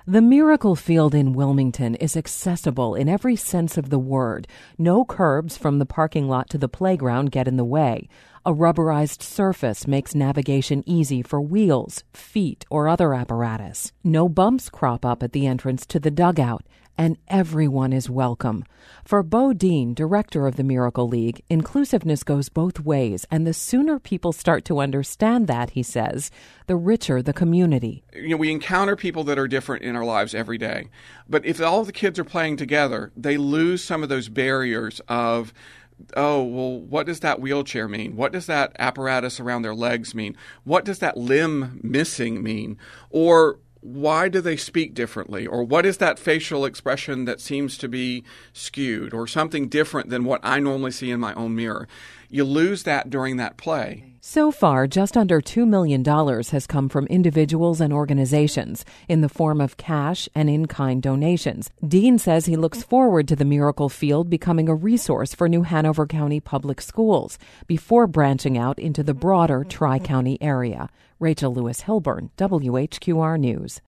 The Miracle Field in Wilmington is accessible in every sense of the word. No curbs from the parking lot to the playground get in the way. A rubberized surface makes navigation easy for wheels, feet, or other apparatus. No bumps crop up at the entrance to the dugout, and everyone is welcome. For Bo Dean, director of the Miracle League, inclusiveness goes both ways, and the sooner people start to understand that, he says, the richer the community. We encounter people that are different in our lives every day. But if all the kids are playing together, they lose some of those barriers of, oh, well, what does that wheelchair mean? What does that apparatus around their legs mean? What does that limb missing mean? Or why do they speak differently? Or what is that facial expression that seems to be skewed or something different than what I normally see in my own mirror? You lose that during that play. So far, just under $2 million has come from individuals and organizations in the form of cash and in-kind donations. Dean says he looks forward to the Miracle Field becoming a resource for New Hanover County Public Schools before branching out into the broader Tri-County area. Rachel Lewis Hilburn, WHQR News.